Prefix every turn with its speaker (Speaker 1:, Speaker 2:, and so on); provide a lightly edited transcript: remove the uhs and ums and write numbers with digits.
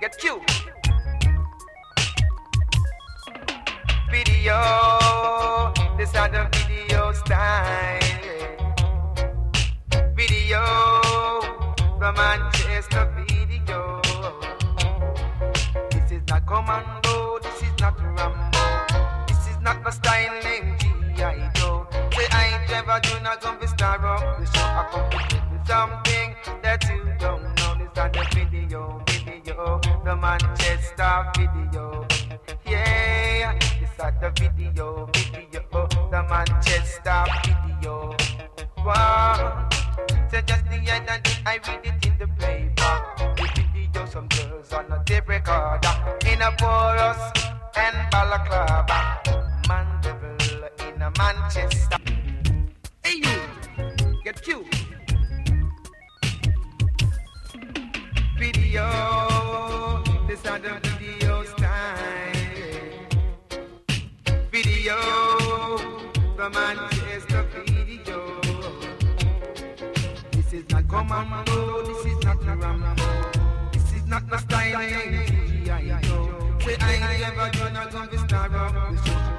Speaker 1: Get you. Video, this are the video style. Video, the Manchester video. This is not commando, this is not Rambo. This is not the style named G.I. Joe. Say I ain't never do not come to star up the show. I come to give you something that you don't know. This are the video, the Manchester video. Yeah, this are the video, the Manchester video. Wow, so just the other day I read it in the paper. The video, some girls on a tape recorder in a chorus and balaclava. Man devil in a Manchester. Hey you, get you. Video, this are the video style. Video, the Manchester video. This is not commando, this is not Rambo. This is not the style of G.I. Joe. Say I never gonna come to star up the show.